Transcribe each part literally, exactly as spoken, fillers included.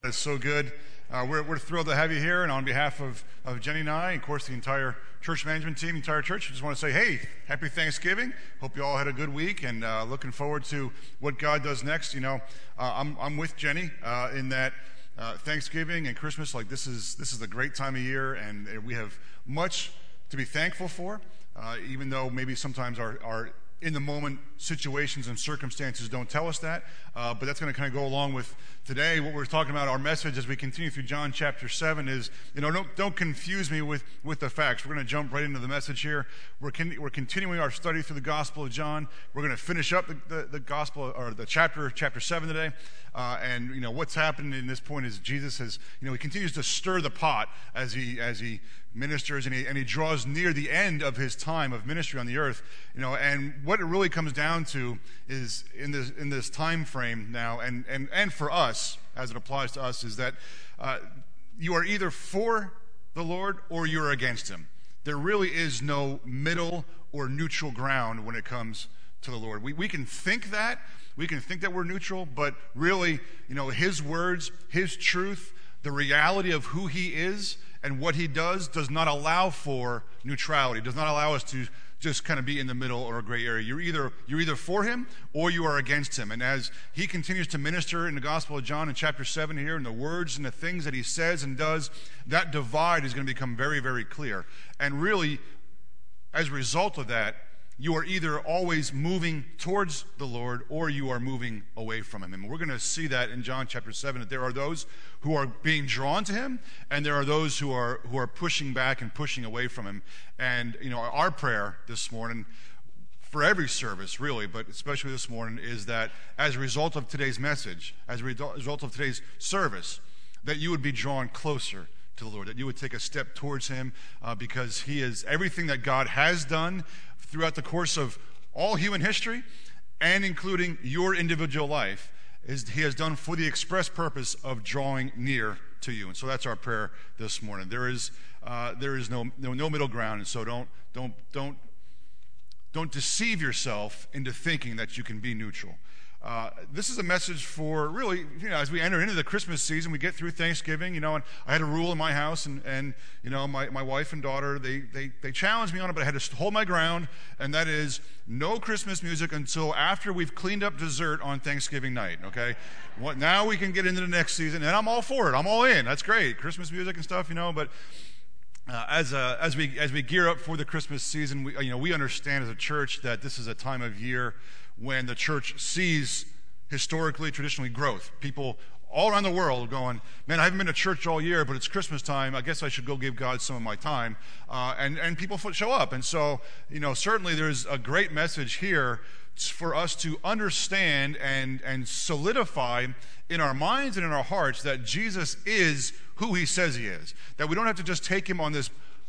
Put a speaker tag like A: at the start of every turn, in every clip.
A: It's so good. Uh, we're, we're thrilled to have you here, and on behalf of, of Jenny and I, and of course the entire church management team, the entire church, I just want to say, hey, happy Thanksgiving. Hope you all had a good week, and uh, looking forward to what God does next. You know, uh, I'm I'm with Jenny uh, in that uh, Thanksgiving and Christmas, like this is this is a great time of year, and we have much to be thankful for, uh, even though maybe sometimes our our in the moment situations and circumstances don't tell us that, uh, but that's going to kind of go along with today. What we're talking about, our message as we continue through John chapter seven is, you know, don't, don't confuse me with, with the facts. We're going to jump right into the message here. We're, con- we're continuing our study through the Gospel of John. We're going to finish up the, the, the Gospel, or the chapter, chapter seven today. Uh, and, you know, what's happened in this point is Jesus has, you know, he continues to stir the pot as he, as he ministers, and he, and he draws near the end of his time of ministry on the earth, you know, and what it really comes down to is in this, in this time frame now, and, and, and for us, as it applies to us, is that uh, you are either for the Lord or you're against him. There really is no middle or neutral ground when it comes to the Lord. We, we can think that, we can think that we're neutral, but really, you know, his words, his truth, the reality of who he is and what he does does not allow for neutrality, does not allow us to just kind of be in the middle or a gray area. You're either you're either for him or you are against him. And as he continues to minister in the Gospel of John in chapter seven here, and the words and the things that he says and does, that divide is going to become very, very clear. And really, as a result of that, you are either always moving towards the Lord or you are moving away from him. And we're going to see that in John chapter seven, that there are those who are being drawn to him and there are those who are who are pushing back and pushing away from him. And, you know, our prayer this morning for every service, really, but especially this morning, is that as a result of today's message, as a result of today's service, that you would be drawn closer to the Lord, that you would take a step towards him, uh, because he is everything that God has done throughout the course of all human history, and including your individual life, is he has done for the express purpose of drawing near to you. And so that's our prayer this morning. There is uh, there is no, no no middle ground, and so don't don't don't don't deceive yourself into thinking that you can be neutral. Uh, this is a message for really, you know, as we enter into the Christmas season, we get through Thanksgiving, you know, and I had a rule in my house, and, and you know, my, my wife and daughter, they, they, they challenged me on it, but I had to hold my ground, and that is no Christmas music until after we've cleaned up dessert on Thanksgiving night, okay? What, now we can get into the next season, and I'm all for it. I'm all in. That's great. Christmas music and stuff, you know, but Uh, as uh, as we as we gear up for the Christmas season, we, you know, we understand as a church that this is a time of year when the church sees historically, traditionally, growth. People all around the world going, man, I haven't been to church all year, but it's Christmas time. I guess I should go give God some of my time. Uh, and and people show up, and so, you know, certainly there's a great message here for us to understand and and solidify in our minds and in our hearts that Jesus is who he says he is. That we don't have to just take him on this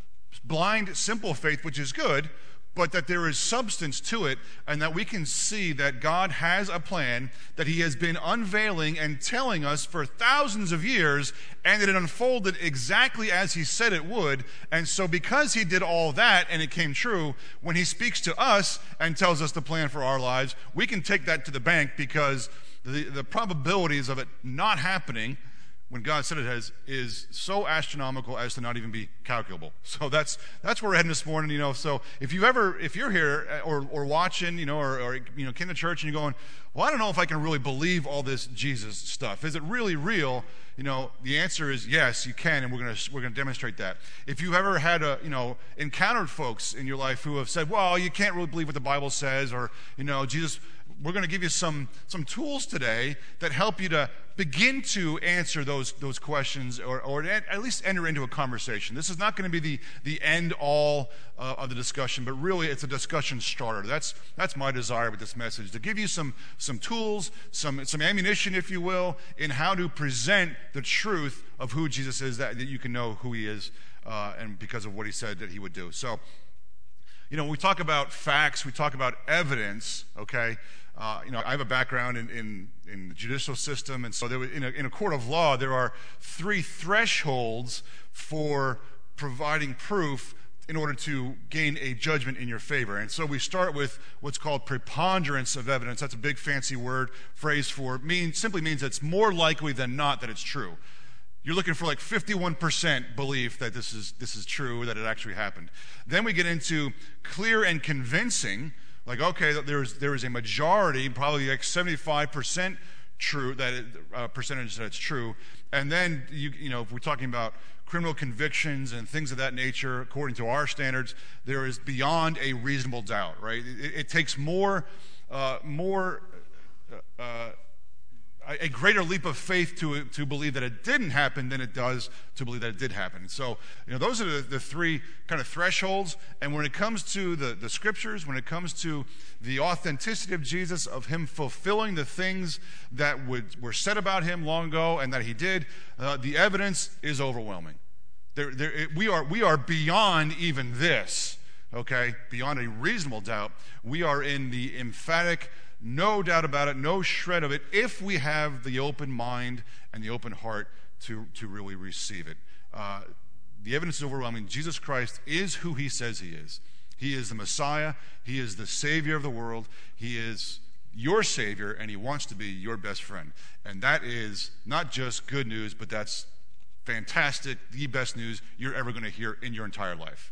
A: blind, simple faith, which is good, but that there is substance to it, and that we can see that God has a plan that he has been unveiling and telling us for thousands of years, and that it unfolded exactly as he said it would. And so because he did all that and it came true, when he speaks to us and tells us the plan for our lives, we can take that to the bank, because the, the probabilities of it not happening when God said it has, is so astronomical as to not even be calculable. So that's that's where we're heading this morning, you know. So if you've ever, if you're here or or watching, you know, or, or you know, came to church and you're going, well, I don't know if I can really believe all this Jesus stuff. Is it really real? You know, the answer is yes, you can, and we're gonna we're gonna demonstrate that. If you've ever had a, you know, encountered folks in your life who have said, well, you can't really believe what the Bible says, or, you know, Jesus, we're going to give you some some tools today that help you to begin to answer those those questions, or, or at least enter into a conversation. This is not going to be the the end all uh, of the discussion, but really it's a discussion starter. That's that's my desire with this message, to give you some some tools, some some ammunition, if you will, in how to present the truth of who Jesus is, that, that you can know who he is, uh, and because of what he said that he would do. So, you know, when we talk about facts, we talk about evidence, okay? Uh, you know, I have a background in, in, in the judicial system, and so there, in, a, in a court of law, there are three thresholds for providing proof in order to gain a judgment in your favor. And so we start with what's called preponderance of evidence. That's a big fancy word, phrase for, mean, simply means it's more likely than not that it's true. You're looking for like fifty-one percent belief that this is this is true, that it actually happened. Then we get into clear and convincing, like, okay, there is, there is a majority, probably like seventy-five percent true, that it, uh, percentage that it's true. And then, you, you know, if we're talking about criminal convictions and things of that nature, according to our standards, there is beyond a reasonable doubt, right? It, it takes more, uh, more, uh, uh, a greater leap of faith to to believe that it didn't happen than it does to believe that it did happen. And so, you know, those are the, the three kind of thresholds. And when it comes to the, the scriptures, when it comes to the authenticity of Jesus, of him fulfilling the things that would, were said about him long ago and that he did, uh, the evidence is overwhelming. There, there, it, we are we are beyond even this, okay? Beyond a reasonable doubt. We are in the emphatic, no doubt about it, no shred of it, if we have the open mind and the open heart to, to really receive it. Uh, the evidence is overwhelming. Jesus Christ is who he says he is. He is the Messiah. He is the Savior of the world. He is your Savior, and he wants to be your best friend. And that is not just good news, but that's fantastic, the best news you're ever going to hear in your entire life.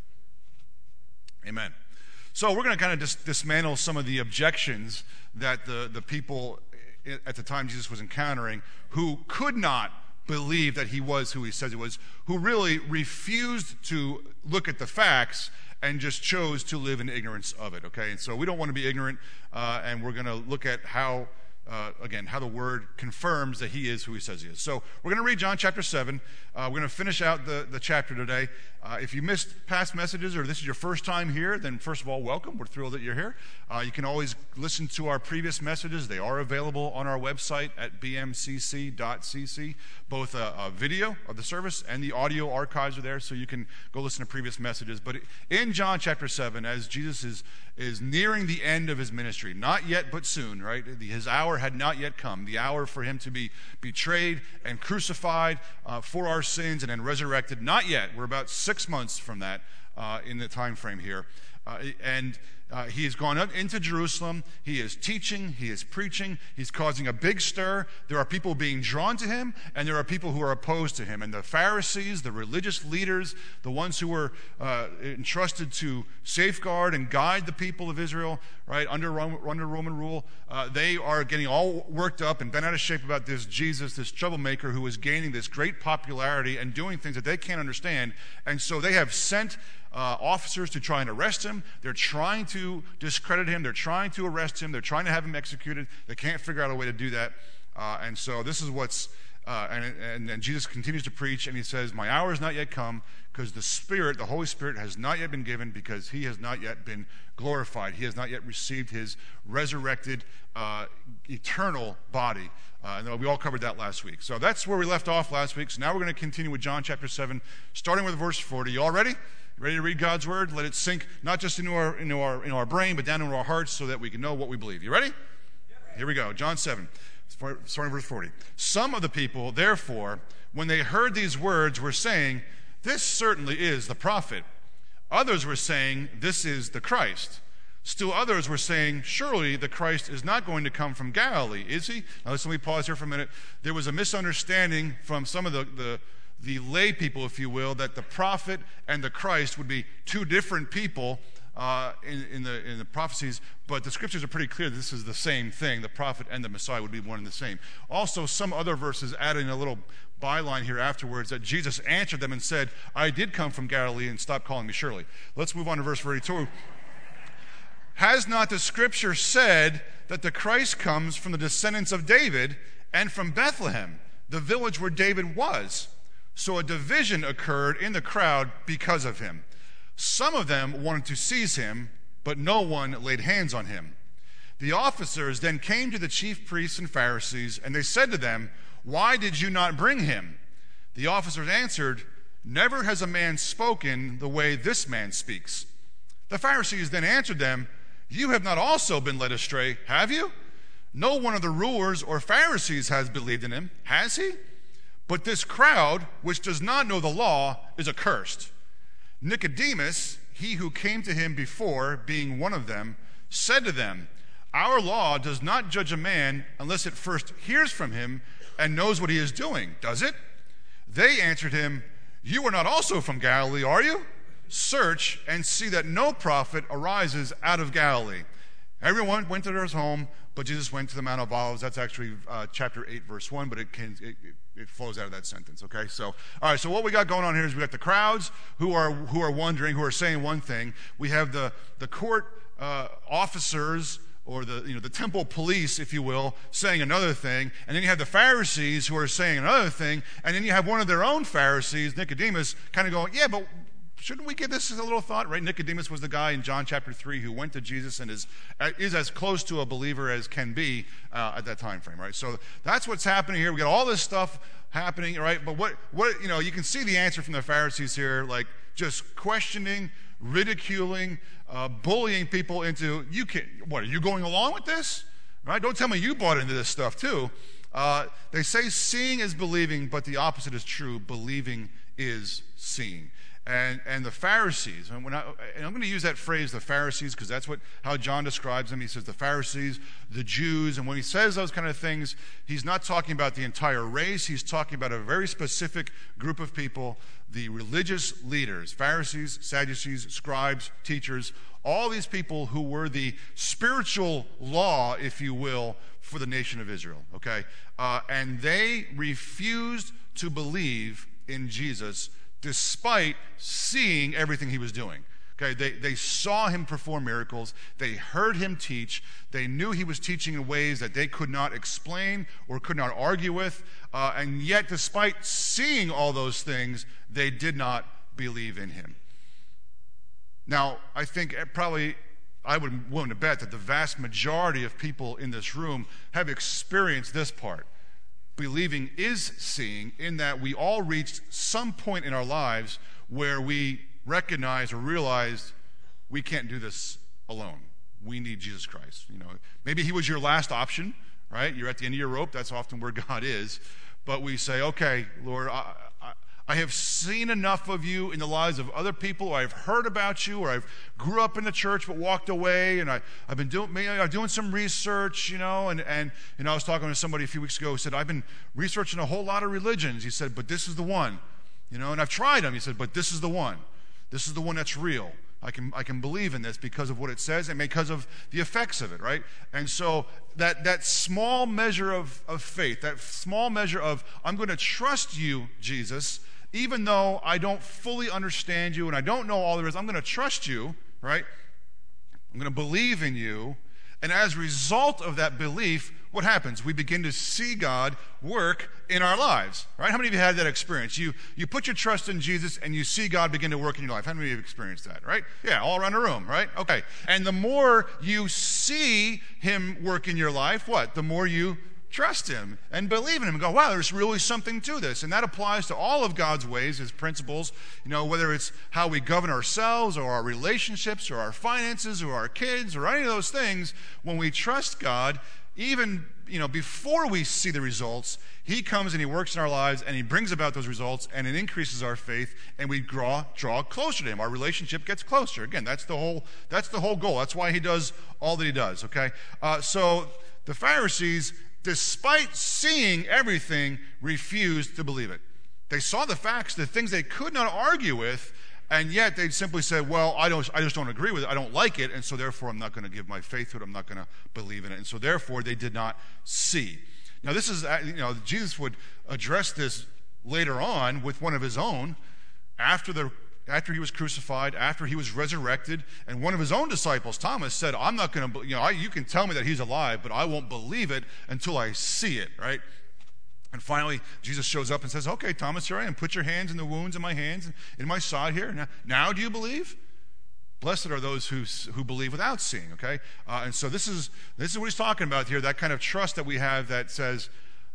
A: Amen. So we're going to kind of dis- dismantle some of the objections that the, the people at the time Jesus was encountering who could not believe that he was who he says he was, who really refused to look at the facts and just chose to live in ignorance of it, okay? And so we don't want to be ignorant, uh, and we're going to look at how Uh, again, how the word confirms that he is who he says he is. So we're going to read John chapter seven. Uh, we're going to finish out the, the chapter today. Uh, if you missed past messages or this is your first time here, then first of all, welcome. We're thrilled that you're here. Uh, you can always listen to our previous messages. They are available on our website at b m c c dot c c. Both a, a video of the service and the audio archives are there, so you can go listen to previous messages. But in John chapter seven, as Jesus is, is nearing the end of his ministry, not yet but soon, right? His hour had not yet come, the hour for him to be betrayed and crucified uh, for our sins and then resurrected. Not yet. We're about six months from that uh, in the time frame here. Uh, and uh, he has gone up into Jerusalem. He is teaching. He is preaching. He's causing a big stir. There are people being drawn to him, and there are people who are opposed to him. And the Pharisees, the religious leaders, the ones who were uh, entrusted to safeguard and guide the people of Israel, right, under Roman, under Roman rule, uh, they are getting all worked up and bent out of shape about this Jesus, this troublemaker who is gaining this great popularity and doing things that they can't understand. And so they have sent Uh, officers to try and arrest him. They're trying to discredit him. They're trying to arrest him. They're trying to have him executed. They can't figure out a way to do that. Uh, and so this is what's, uh, and, and, and Jesus continues to preach, and he says, my hour has not yet come, because the Spirit, the Holy Spirit, has not yet been given, because he has not yet been glorified. He has not yet received his resurrected, uh, eternal body. Uh, and we all covered that last week. So that's where we left off last week. So now we're going to continue with John chapter seven, starting with verse forty. You all ready? Ready to read God's word? Let it sink not just into our into our into our brain, but down into our hearts, so that we can know what we believe. You ready? Yep. Here we go. John seven, starting verse forty. Some of the people, therefore, when they heard these words, were saying, "This certainly is the prophet." Others were saying, "This is the Christ." Still others were saying, "Surely the Christ is not going to come from Galilee, is he?" Now listen, let me pause here for a minute. There was a misunderstanding from some of the the the lay people, if you will, that the prophet and the Christ would be two different people uh, in, in, the, in the prophecies, but the scriptures are pretty clear that this is the same thing. The prophet and the Messiah would be one and the same. Also, some other verses adding a little byline here afterwards that Jesus answered them and said, "I did come from Galilee, and stop calling me Shirley." Let's move on to verse thirty-two. Has not the scripture said that the Christ comes from the descendants of David and from Bethlehem, the village where David was? So a division occurred in the crowd because of him. Some of them wanted to seize him, but no one laid hands on him. The officers then came to the chief priests and Pharisees, and they said to them, "Why did you not bring him?" The officers answered, "Never has a man spoken the way this man speaks." The Pharisees then answered them, "You have not also been led astray, have you? No one of the rulers or Pharisees has believed in him, has he? But this crowd, which does not know the law, is accursed." Nicodemus, he who came to him before, being one of them, said to them, our law does not judge a man unless it first hears from him and knows what he is doing, does it? They answered him, you are not also from Galilee, are you? Search and see that no prophet arises out of Galilee. Everyone went to their home, but Jesus went to the Mount of Olives. That's actually uh, chapter eight, verse one, but it, can, it, it flows out of that sentence, okay? So, all right, so what we got going on here is we got the crowds who are who are wondering, who are saying one thing. We have the, the court uh, officers, or the you know the temple police, if you will, saying another thing, and then you have the Pharisees who are saying another thing, and then you have one of their own Pharisees, Nicodemus, kind of going, yeah, but shouldn't we give this a little thought, right? Nicodemus was the guy in John chapter three who went to Jesus and is is as close to a believer as can be uh, at that time frame, right? So that's what's happening here. We got all this stuff happening, right? But what what you know, you can see the answer from the Pharisees here, like just questioning, ridiculing, uh, bullying people into, you can what are you going along with this? Right? Don't tell me you bought into this stuff too. Uh, they say seeing is believing, but the opposite is true. Believing is seeing. And and the Pharisees, and, when I, and I'm going to use that phrase, the Pharisees, because that's what how John describes them. He says the Pharisees, the Jews, and when he says those kind of things, he's not talking about the entire race. He's talking about a very specific group of people, the religious leaders, Pharisees, Sadducees, scribes, teachers, all these people who were the spiritual law, if you will, for the nation of Israel, okay? Uh, and they refused to believe in Jesus despite seeing everything he was doing. Okay, they, they saw him perform miracles. They heard him teach. They knew he was teaching in ways that they could not explain or could not argue with. Uh, and yet, despite seeing all those things, they did not believe in him. Now, I think probably I would be willing to bet that the vast majority of people in this room have experienced this part. Believing is seeing, in that we all reached some point in our lives where we recognize or realize we can't do this alone. We need Jesus Christ. You know, maybe he was your last option, right? You're at the end of your rope. That's often where God is. But we say, okay, Lord, I, I, I have seen enough of you in the lives of other people, or I've heard about you, or I've grew up in the church but walked away, and I, I've been doing maybe I'm doing some research, you know, and, and you know, I was talking to somebody a few weeks ago who said, I've been researching a whole lot of religions. He said, but this is the one, you know, and I've tried them. He said, but this is the one. This is the one that's real. I can I can believe in this because of what it says and because of the effects of it, right? And so that that small measure of, of faith, that small measure of, I'm going to trust you, Jesus, even though I don't fully understand you and I don't know all there is, I'm going to trust you, right? I'm going to believe in you. And as a result of that belief, what happens? We begin to see God work in our lives, right? How many of you had that experience? You you put your trust in Jesus and you see God begin to work in your life. How many of you have experienced that, right? Yeah, all around the room, right? Okay. And the more you see him work in your life, what? The more you trust him and believe in him and go, wow, there's really something to this. And that applies to all of God's ways, his principles, you know, whether it's how we govern ourselves or our relationships or our finances or our kids or any of those things. When we trust God, even, you know, before we see the results, he comes and he works in our lives and he brings about those results, and it increases our faith, and we draw draw closer to him. Our relationship gets closer. Again, that's the whole that's the whole goal. That's why he does all that he does, okay? Uh, so the Pharisees, despite seeing everything, refused to believe it. They saw the facts, the things they could not argue with, and yet they simply said, well, I don't, I just don't agree with it. I don't like it, and so therefore I'm not going to give my faith to it. I'm not going to believe in it. And so therefore they did not see. Now this is, you know, Jesus would address this later on with one of his own after the after he was crucified, after he was resurrected, and one of his own disciples, Thomas, said, I'm not going to, you know, I, you can tell me that he's alive, but I won't believe it until I see it, right? And finally, Jesus shows up and says, okay, Thomas, here I am. Put your hands in the wounds in my hands, in my side here. Now, now do you believe? Blessed are those who who believe without seeing, okay? Uh, and so this is this is what he's talking about here, that kind of trust that we have that says,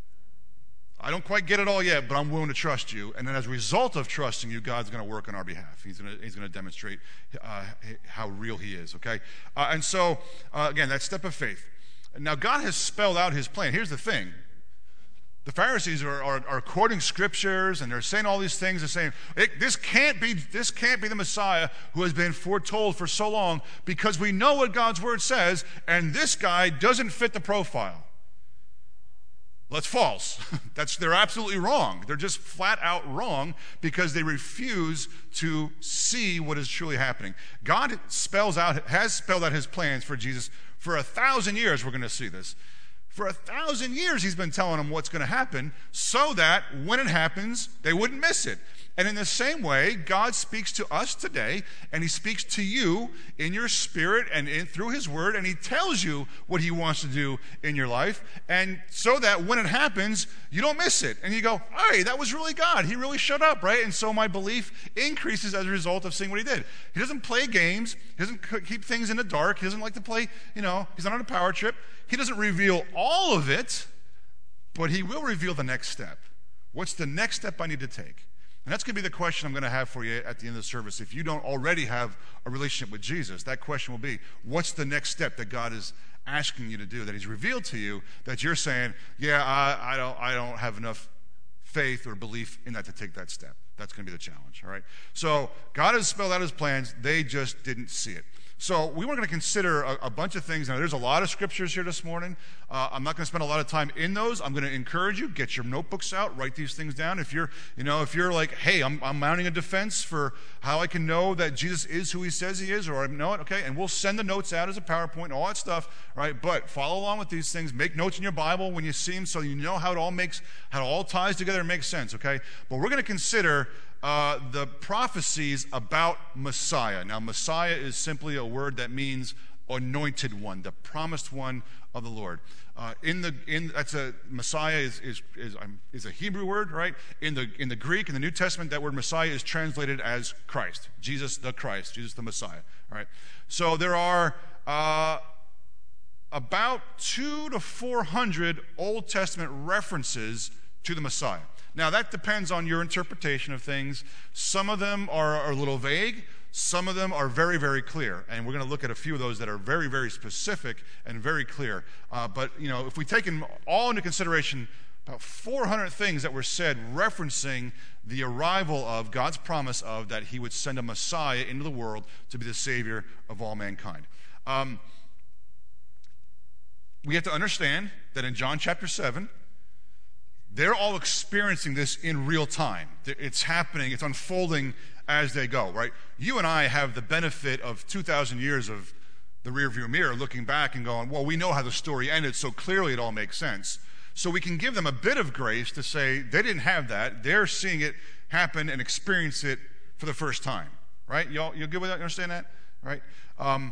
A: I don't quite get it all yet, but I'm willing to trust you. And then as a result of trusting you, God's going to work on our behalf. He's going to, he's going to demonstrate uh, how real he is, okay? Uh, and so, uh, again, that step of faith. Now, God has spelled out his plan. Here's the thing. The Pharisees are, are, are quoting scriptures, and they're saying all these things. They're saying, this can't be, this can't be the Messiah who has been foretold for so long, because we know what God's word says, and this guy doesn't fit the profile. Well, that's false. That's, they're absolutely wrong. They're just flat out wrong because they refuse to see what is truly happening. God spells out, has spelled out his plans for Jesus for a thousand years. We're going to see this. For a thousand years, he's been telling them what's going to happen so that when it happens, they wouldn't miss it. And in the same way, God speaks to us today, and he speaks to you in your spirit and in, through his word, and he tells you what he wants to do in your life, and so that when it happens, you don't miss it. And you go, hey, that was really God. He really showed up, right? And so my belief increases as a result of seeing what he did. He doesn't play games. He doesn't keep things in the dark. He doesn't like to play, you know, he's not on a power trip. He doesn't reveal all of it, but he will reveal the next step. What's the next step I need to take? And that's going to be the question I'm going to have for you at the end of the service. If you don't already have a relationship with Jesus, that question will be, what's the next step that God is asking you to do, that he's revealed to you, that you're saying, yeah, I, I don't I don't have enough faith or belief in that to take that step. That's going to be the challenge, all right? So God has spelled out his plans. They just didn't see it. So we were going to consider a, a bunch of things. Now, there's a lot of scriptures here this morning. Uh, I'm not going to spend a lot of time in those. I'm going to encourage you, get your notebooks out, write these things down. If you're, you know, if you're like, hey, I'm, I'm mounting a defense for how I can know that Jesus is who he says he is, or I know it, okay, and we'll send the notes out as a PowerPoint and all that stuff, right? But follow along with these things. Make notes in your Bible when you see them so you know how it all makes, how it all ties together and makes sense, okay? But we're going to consider Uh, the prophecies about Messiah. Now, Messiah is simply a word that means anointed one, the promised one of the Lord. Uh, in the in that's a Messiah is is is, um, is a Hebrew word, right? In the in the Greek, in the New Testament, that word Messiah is translated as Christ, Jesus the Christ, Jesus the Messiah. All right. So there are uh, about two to four hundred Old Testament references to the Messiah. Now, that depends on your interpretation of things. Some of them are, are a little vague. Some of them are very, very clear. And we're going to look at a few of those that are very, very specific and very clear. Uh, but, you know, if we take them all into consideration, about four hundred things that were said referencing the arrival of God's promise of that he would send a Messiah into the world to be the Savior of all mankind. Um, we have to understand that in John chapter seven, they're all experiencing this in real time. It's happening, it's unfolding as they go, right? You and I have the benefit of two thousand years of the rearview mirror looking back and going, well, we know how the story ended, so clearly it all makes sense. So we can give them a bit of grace to say they didn't have that. They're seeing it happen and experience it for the first time, right? Y'all, you good with that? You understand that? Right? Um,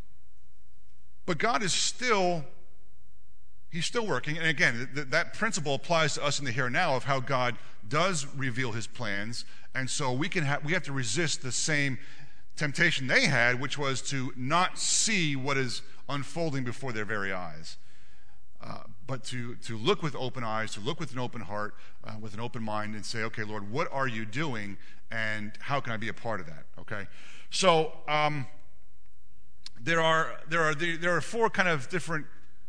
A: but God is still... He's still working, and again, th- that principle applies to us in the here and now of how God does reveal his plans, and so we can ha- we have to resist the same temptation they had, which was to not see what is unfolding before their very eyes, uh, but to, to look with open eyes, to look with an open heart, uh, with an open mind, and say, okay, Lord, what are you doing, and how can I be a part of that, okay? So um, there are there are there are four kind of different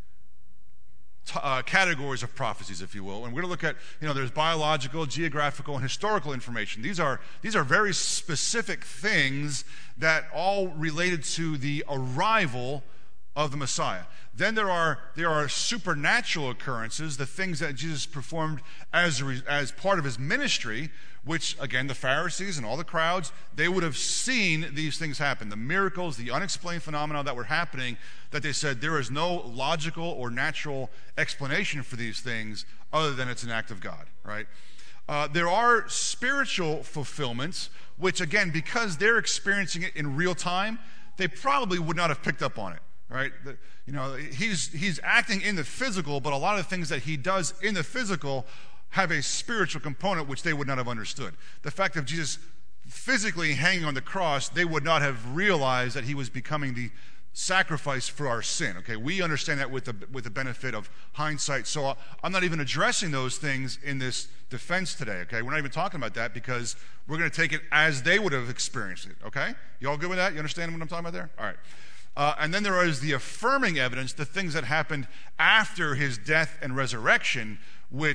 A: Uh, categories of prophecies, if you will, and we're going to look at, you know, there's biological, geographical, and historical information. These are these are very specific things that all related to the arrival of the Messiah. Then there are there are supernatural occurrences, the things that Jesus performed as a, as part of his ministry, which, again, the Pharisees and all the crowds, they would have seen these things happen. The miracles, the unexplained phenomena that were happening, that they said there is no logical or natural explanation for these things other than it's an act of God, right? Uh, there are spiritual fulfillments, which, again, because they're experiencing it in real time, they probably would not have picked up on it. Right, the, you know, he's he's acting in the physical, but a lot of the things that he does in the physical have a spiritual component which they would not have understood. The fact of Jesus physically hanging on the cross, they would not have realized that he was becoming the sacrifice for our sin. Okay, we understand that with the with the benefit of hindsight. So I'm not even addressing those things in this defense today. Okay, we're not even talking about that because we're going to take it as they would have experienced it. Okay, you all good with that? You understand what I'm talking about there? All right. Uh, and then there is the affirming evidence, the things that happened after his death and resurrection, which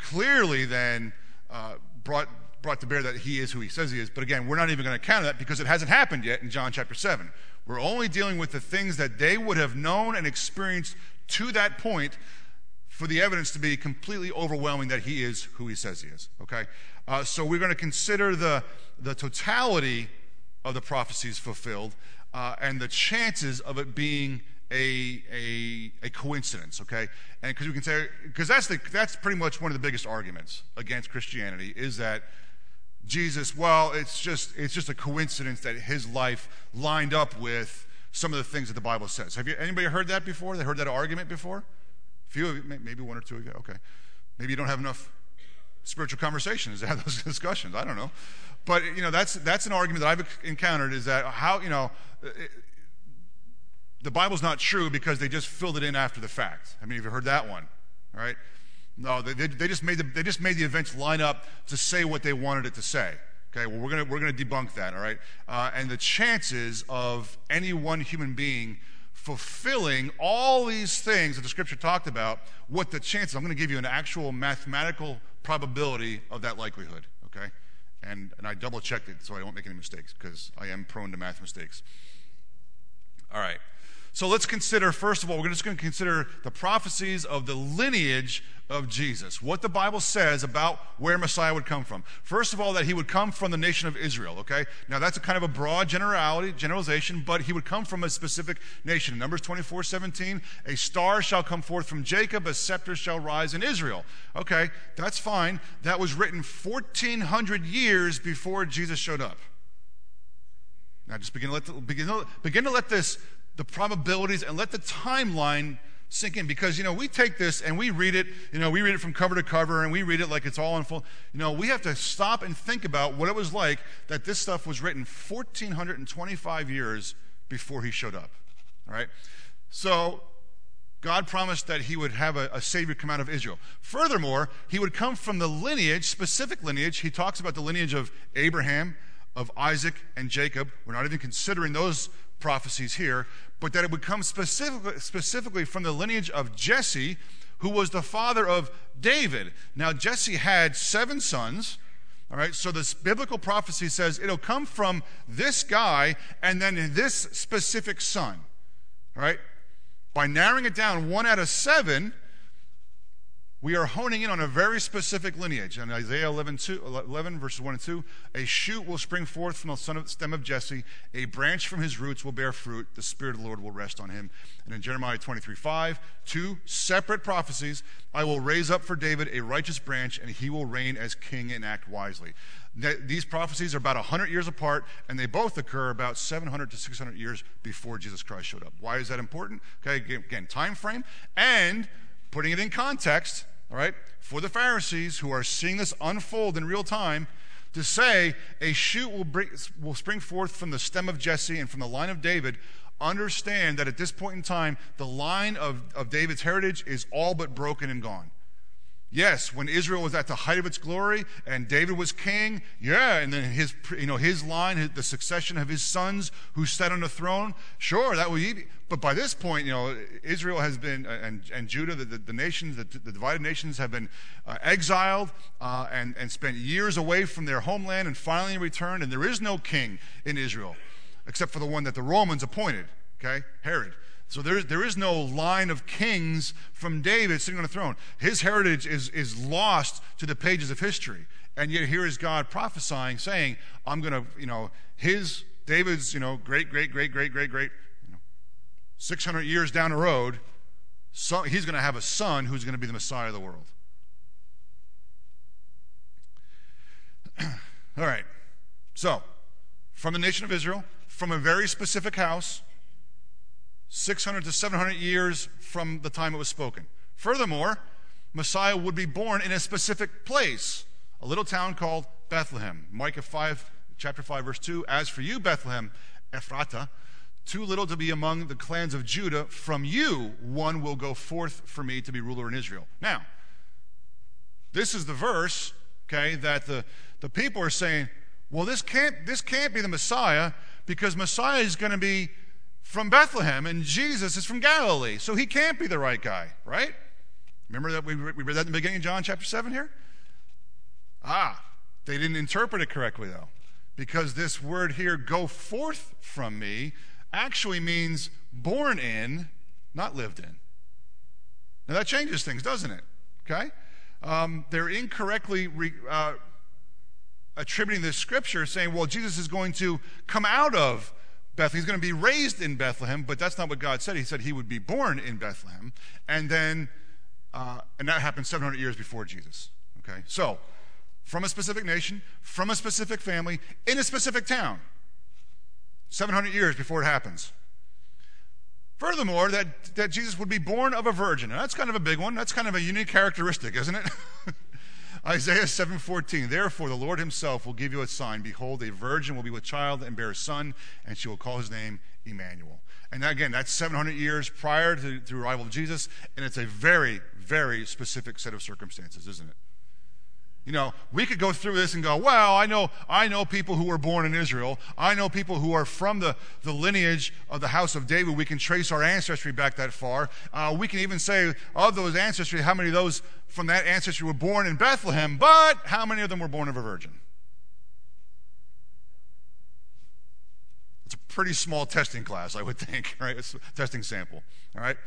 A: clearly then uh, brought brought to bear that he is who he says he is. But again, we're not even going to count that because it hasn't happened yet in John chapter seven. We're only dealing with the things that they would have known and experienced to that point for the evidence to be completely overwhelming that he is who he says he is, okay? Uh, so we're going to consider the, the totality of the prophecies fulfilled uh, and the chances of it being a, a, a coincidence, okay? And because we can say, because that's, the, that's pretty much one of the biggest arguments against Christianity is that Jesus, well, it's just it's just a coincidence that his life lined up with some of the things that the Bible says. Have you anybody heard that before? They heard that argument before? A few of you, maybe one or two of you. Okay, maybe you don't have enough spiritual conversations to have those discussions. I don't know, but you know that's that's an argument that I've encountered is that how you know it, the Bible's not true because they just filled it in after the fact. I mean, have you heard that one? All right. No, they, they, they just made the they just made the events line up to say what they wanted it to say. Okay, well we're gonna we're gonna debunk that. All right, uh, and the chances of any one human being fulfilling all these things that the Scripture talked about, what the chances? I'm going to give you an actual mathematical probability of that likelihood. Okay, and and I double checked it so I don't make any mistakes because I am prone to math mistakes. All right. So let's consider, first of all, we're just going to consider the prophecies of the lineage of Jesus, what the Bible says about where Messiah would come from. First of all, that he would come from the nation of Israel, okay? Now, that's a kind of a broad generality, generalization, but he would come from a specific nation. In Numbers twenty-four seventeen, a star shall come forth from Jacob, a scepter shall rise in Israel. Okay, that's fine. That was written fourteen hundred years before Jesus showed up. Now, just begin to let, the, begin to, begin to let this... the probabilities and let the timeline sink in because, you know, we take this and we read it, you know, we read it from cover to cover and we read it like it's all in full. You know, we have to stop and think about what it was like that this stuff was written fourteen twenty-five years before he showed up, all right? So God promised that he would have a, a Savior come out of Israel. Furthermore, he would come from the lineage, specific lineage. He talks about the lineage of Abraham, of Isaac, and Jacob. We're not even considering those prophecies here, but that it would come specifically, specifically from the lineage of Jesse, who was the father of David. Now, Jesse had seven sons, all right, so this biblical prophecy says it'll come from this guy and then this specific son, all right? By narrowing it down one out of seven, we are honing in on a very specific lineage. In Isaiah eleven, two, eleven, verses one and two, a shoot will spring forth from the son of, stem of Jesse, a branch from his roots will bear fruit, the Spirit of the Lord will rest on him. And in Jeremiah twenty-three five, two separate prophecies, I will raise up for David a righteous branch, and he will reign as king and act wisely. These prophecies are about one hundred years apart, and they both occur about seven hundred to six hundred years before Jesus Christ showed up. Why is that important? Okay, again, time frame, and putting it in context, all right, for the Pharisees who are seeing this unfold in real time, to say a shoot will, bring, will spring forth from the stem of Jesse and from the line of David, understand that at this point in time, the line of, of David's heritage is all but broken and gone. Yes, when Israel was at the height of its glory and David was king, yeah, and then his, you know, his line, the succession of his sons who sat on the throne, sure, that would be. But by this point, you know, Israel has been, and, and Judah, the, the, the nations, the, the divided nations have been uh, exiled uh, and, and spent years away from their homeland and finally returned, and there is no king in Israel except for the one that the Romans appointed, okay, Herod. So there, there is no line of kings from David sitting on the throne. His heritage is, is lost to the pages of history. And yet here is God prophesying, saying, I'm going to, you know, his, David's, you know, great, great, great, great, great, great, you know, six hundred years down the road, so he's going to have a son who's going to be the Messiah of the world. All right. So, from the nation of Israel, from a very specific house, six hundred to seven hundred years from the time it was spoken. Furthermore, Messiah would be born in a specific place, a little town called Bethlehem. Micah five, chapter five, verse two, as for you, Bethlehem, Ephratah, too little to be among the clans of Judah, from you one will go forth for me to be ruler in Israel. Now, this is the verse, okay, that the, the people are saying, well, this can't, this can't be the Messiah because Messiah is going to be from Bethlehem, and Jesus is from Galilee, so he can't be the right guy, right? Remember that we, we read that in the beginning of John chapter seven here? Ah, they didn't interpret it correctly though. Because this word here, go forth from me, actually means born in, not lived in. Now that changes things, doesn't it? Okay? Um, they're incorrectly re, uh, attributing this scripture, saying, well, Jesus is going to come out of Bethlehem. He's going to be raised in Bethlehem, but that's not what God said. He said he would be born in Bethlehem. And then, uh, and that happened seven hundred years before Jesus. Okay? So, from a specific nation, from a specific family, in a specific town. seven hundred years before it happens. Furthermore, that, that Jesus would be born of a virgin. And that's kind of a big one. That's kind of a unique characteristic, isn't it? Isaiah seven fourteen, therefore the Lord himself will give you a sign. Behold, a virgin will be with child and bear a son, and she will call his name Emmanuel. And again, that's seven hundred years prior to, to the arrival of Jesus, and it's a very, very specific set of circumstances, isn't it? You know, we could go through this and go, well, I know I know people who were born in Israel. I know people who are from the, the lineage of the house of David. We can trace our ancestry back that far. Uh, we can even say of those ancestry, how many of those from that ancestry were born in Bethlehem, but how many of them were born of a virgin? It's a pretty small testing class, I would think, right? It's a testing sample, all right?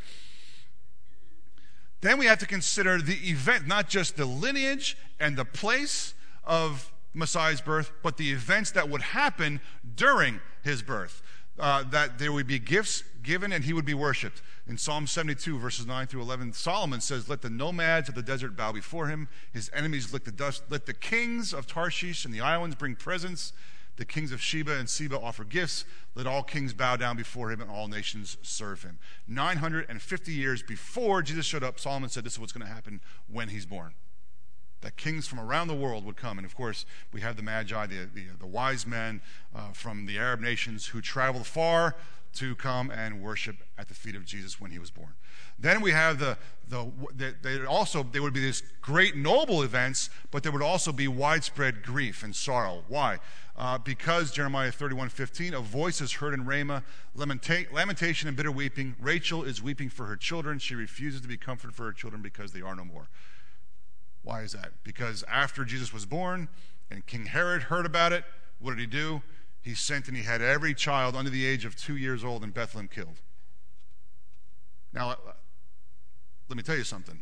A: Then we have to consider the event, not just the lineage and the place of Messiah's birth, but the events that would happen during his birth. Uh, that there would be gifts given and he would be worshipped. In Psalm seventy-two, verses nine through eleven, Solomon says, let the nomads of the desert bow before him. His enemies lick the dust. Let the kings of Tarshish and the islands bring presents. The kings of Sheba and Seba offer gifts. Let all kings bow down before him and all nations serve him. nine hundred fifty years before Jesus showed up, Solomon said this is what's going to happen when he's born. That kings from around the world would come. And of course, we have the Magi, the, the, the wise men uh, from the Arab nations who traveled far to come and worship at the feet of Jesus when he was born. Then we have the, the, the they also, there would be these great noble events, but there would also be widespread grief and sorrow. Why? Uh, because Jeremiah thirty-one fifteen, a voice is heard in Ramah, lamenta- lamentation and bitter weeping. Rachel is weeping for her children. She refuses to be comforted for her children because they are no more. Why is that? Because after Jesus was born and King Herod heard about it, what did he do? He sent and he had every child under the age of two years old in Bethlehem killed. Now, let me tell you something.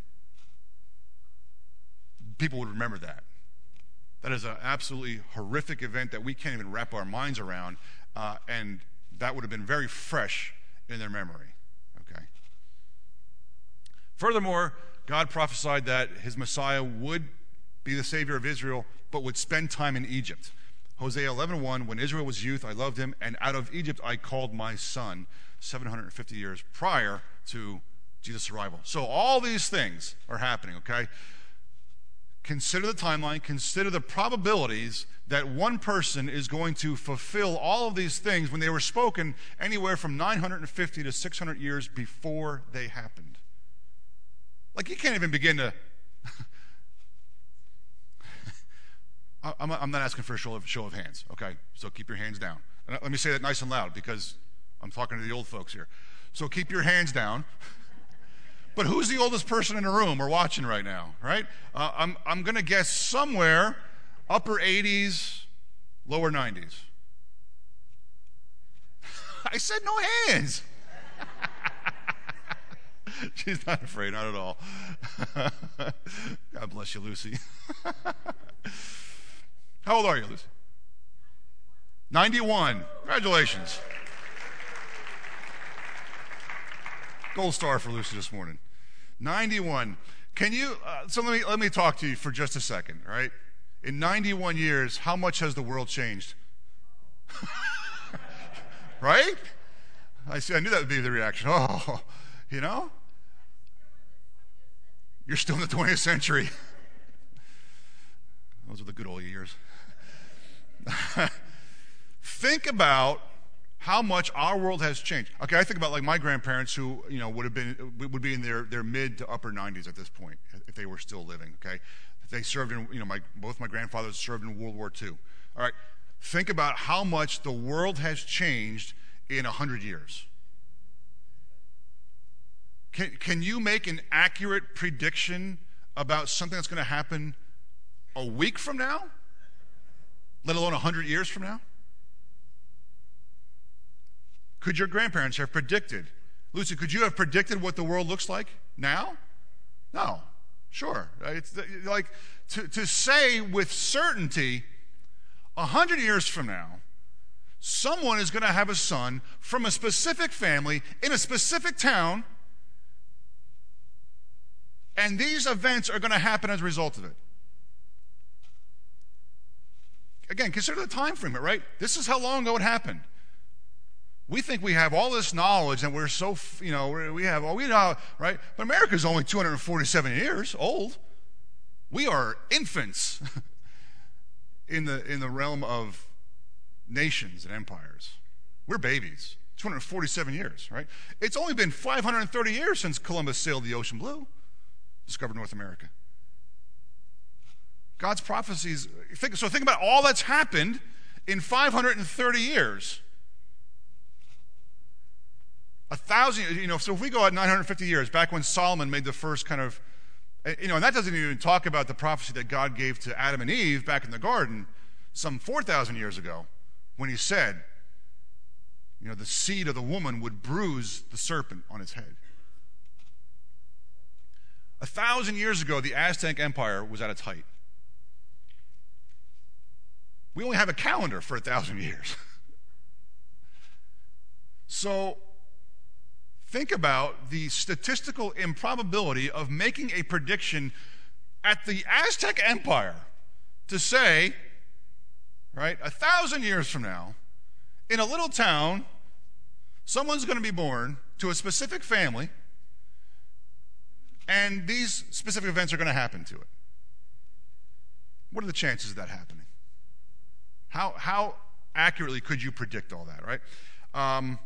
A: People would remember that. That is an absolutely horrific event that we can't even wrap our minds around, uh, and that would have been very fresh in their memory. Okay. Furthermore, God prophesied that his Messiah would be the Savior of Israel, but would spend time in Egypt. Hosea eleven one, when Israel was youth, I loved him, and out of Egypt I called my son, seven hundred fifty years prior to Jesus' arrival. So all these things are happening, okay? Consider the timeline, consider the probabilities that one person is going to fulfill all of these things when they were spoken anywhere from nine hundred fifty to six hundred years before they happened. Like, you can't even begin to... I'm, I'm not asking for a show of, show of hands, okay? So keep your hands down. And let me say that nice and loud because I'm talking to the old folks here. So keep your hands down. But who's the oldest person in the room or watching right now, right? Uh, I'm, I'm going to guess somewhere upper eighties, lower nineties. I said no hands. She's not afraid, not at all. God bless you, Lucy. How old are you, Lucy? ninety-one. Congratulations. Gold star for Lucy this morning. ninety-one. Can you, uh, so let me, let me talk to you for just a second, all right? In ninety-one years, how much has the world changed? Right? I see, I knew that would be the reaction. Oh, you know? You're still in the twentieth century. Those are the good old years. Think about how much our world has changed. Okay, I think about like my grandparents who, you know, would have been would be in their, their mid to upper nineties at this point if they were still living, okay? They served in, you know, my both my grandfathers served in World War Two. All right. Think about how much the world has changed in a hundred years. Can, can you make an accurate prediction about something that's going to happen a week from now, let alone one hundred years from now? Could your grandparents have predicted? Lucy, could you have predicted what the world looks like now? No. Sure. It's like to, to say with certainty, one hundred years from now, someone is going to have a son from a specific family in a specific town, and these events are going to happen as a result of it. Again, consider the time frame, right? This is how long ago it happened. We think we have all this knowledge and we're so, you know, we have all we know, right? But America is only two hundred forty-seven years old. We are infants in the in the realm of nations and empires. We're babies. two hundred forty-seven years, right? It's only been five hundred thirty years since Columbus sailed the ocean blue, discovered North America. God's prophecies, think, so think about all that's happened in five hundred thirty years. A thousand, you know, so if we go out nine hundred fifty years, back when Solomon made the first kind of, you know, and that doesn't even talk about the prophecy that God gave to Adam and Eve back in the garden some four thousand years ago when he said, you know, the seed of the woman would bruise the serpent on its head. A thousand years ago, the Aztec Empire was at its height. We only have a calendar for a thousand years. So, think about the statistical improbability of making a prediction at the Aztec Empire to say, right, a thousand years from now, in a little town, someone's going to be born to a specific family, and these specific events are going to happen to it. What are the chances of that happening? How, how accurately could you predict all that, right? Um,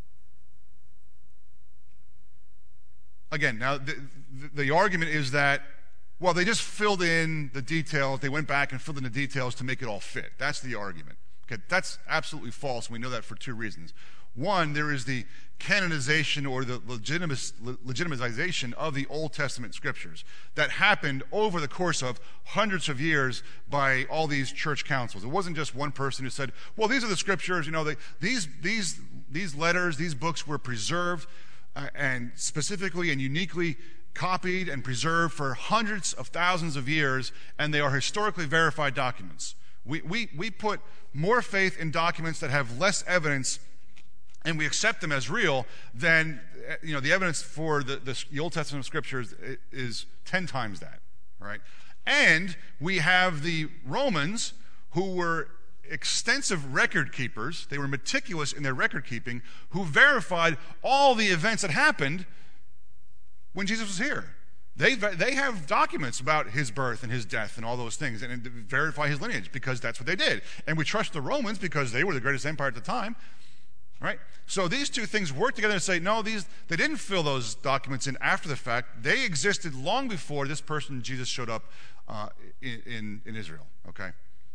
A: Again, now the, the, the argument is that, well, they just filled in the details. They went back and filled in the details to make it all fit. That's the argument. Okay, that's absolutely false, and we know that for two reasons. One, there is the canonization or the legitimization of the Old Testament scriptures that happened over the course of hundreds of years by all these church councils. It wasn't just one person who said, well, these are the scriptures, you know, they, these, these, these letters, these books were preserved Uh, and specifically and uniquely copied and preserved for hundreds of thousands of years, and they are historically verified documents. We, we, we put more faith in documents that have less evidence, and we accept them as real, than, you know, the evidence for the, the, the Old Testament scriptures is ten times that, right? And we have the Romans, who were extensive record keepers. They were meticulous in their record keeping, who verified all the events that happened when Jesus was here. They, they have documents about his birth and his death and all those things, and verify his lineage, because that's what they did. And we trust the Romans because they were the greatest empire at the time, right? So these two things work together to say, no, these they didn't fill those documents in after the fact. They existed long before this person, Jesus, showed up uh, in, in, in Israel, okay?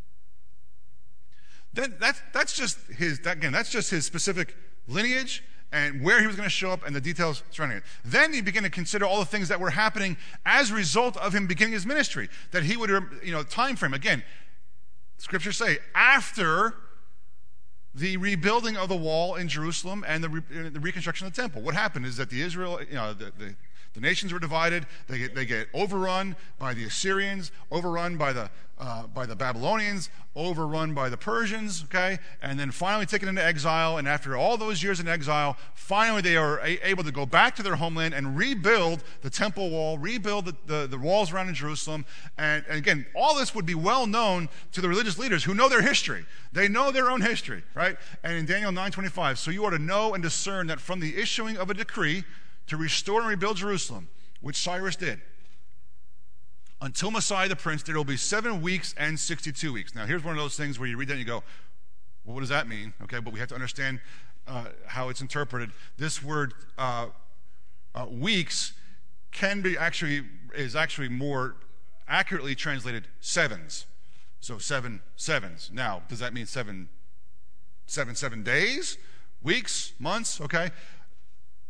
A: Then that's, that's just his, that, again, that's just his specific lineage and where he was going to show up and the details surrounding it. Then you begin to consider all the things that were happening as a result of him beginning his ministry. That he would, you know, time frame. Again, scriptures say after the rebuilding of the wall in Jerusalem and the, re, the reconstruction of the temple. What happened is that the Israel, you know, the, the The nations were divided. They get, they get overrun by the Assyrians, overrun by the uh, by the Babylonians, overrun by the Persians, okay? And then finally taken into exile. And after all those years in exile, finally they are a- able to go back to their homeland and rebuild the temple wall, rebuild the, the, the walls around in Jerusalem. And, and again, all this would be well known to the religious leaders who know their history. They know their own history, right? And in Daniel nine twenty-five, so you are to know and discern that from the issuing of a decree to restore and rebuild Jerusalem, which Cyrus did, until Messiah the Prince, there will be seven weeks and sixty-two weeks. Now, here's one of those things where you read that and you go, well, what does that mean? Okay, but we have to understand uh, how it's interpreted. This word uh, uh, weeks can be actually, is actually more accurately translated sevens. So seven sevens. Now, does that mean seven, seven, seven days, weeks, months? Okay.